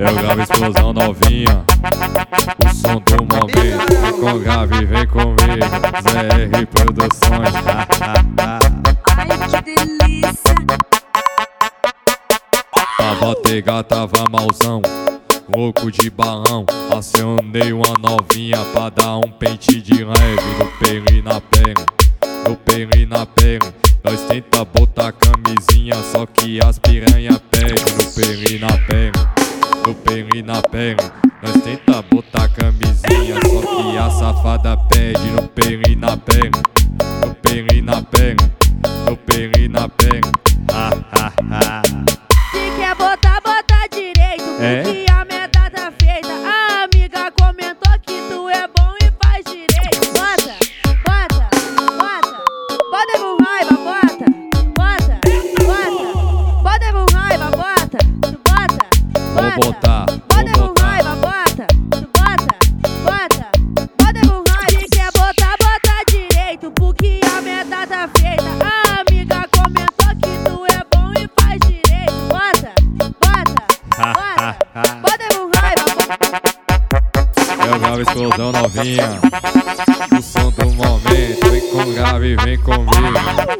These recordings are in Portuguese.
Eu gravo explosão novinha, o som do momento. Vem com grave, vem comigo, ZR Produções. Ai, que delícia. Tava tega, tava malzão, louco de balão. Acionei uma novinha pra dar um pente de leve. No pelo e na pele, no pelo e na pele. Nós tenta botar camisinha, só que as piranha pede. No pelo e na pele, no pelo e na pele. Nós tenta botar camisinha, só que a safada pede. No pelo e na pele, no pelo e na pele, no pelo e na pele. Se quer botar, bota direito, porque a meta tá feita. A amiga comentou que tu é bom e faz direito. Bota, bota, bota, bota com raiva, bota, bota, bota, bota com raiva, bota, tu bota, Vou botar, bota com raiva, bota, tu bota, bota, bota com raiva. Se quer botar, bota direito, porque a meta tá feita. A amiga comentou que tu é bom e faz direito. Bota, bota, bota, bota com raiva. Eu gravo explosão novinha, o som do momento. Vem com grave, vem comigo.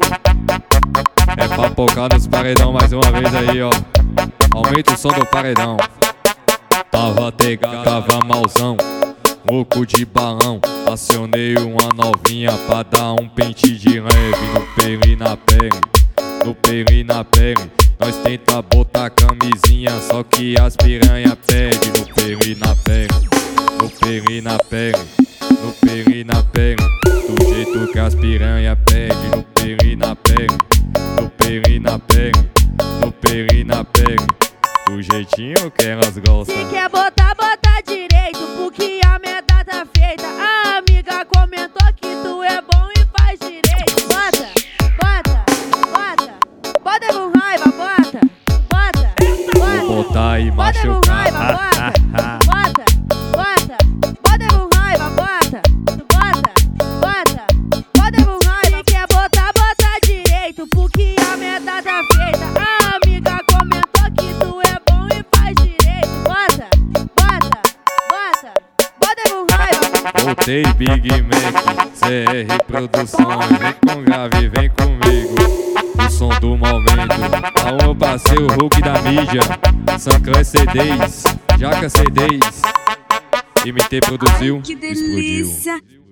É pra focar nos paredão mais uma vez aí, ó. Aumenta o som do paredão. Tava tega, tava malzão, louco de balão. Acionei uma novinha pra dar um pente de leve. No pelo e na pele, no pelo e na pele. Nós tenta botar camisinha, só que as piranha pede. No pelo e na pele, no pelo e na pele, no pelo e na pele. Do jeito que as piranha pede. No pelo e na pele, no pelo e na pele, no pelo e na pele. Do jeitinho que elas gostam. Se quer botar, bota direito, porque a meta tá feita. A amiga comentou que tu é bom e faz direito. Bota, bota, bota, bota com raiva, bota, bota, bota. Vou botar e Bota com machucar. raiva, bota, bota, bota, bota com raiva, bota, bota, bota, bota com raiva. Se quer botar, bota direito, porque a meta tá feita. A amiga comentou que tu é bom e faz direito. Bota, bota, bota, bota com raiva. Voltei Big Mac, ZR Produções. Vem com grave, vem comigo, o som do momento. Alô parceiro Hulk da mídia, Sancler CDs, Jaca CDs. MT produziu, Que explodiu. delícia.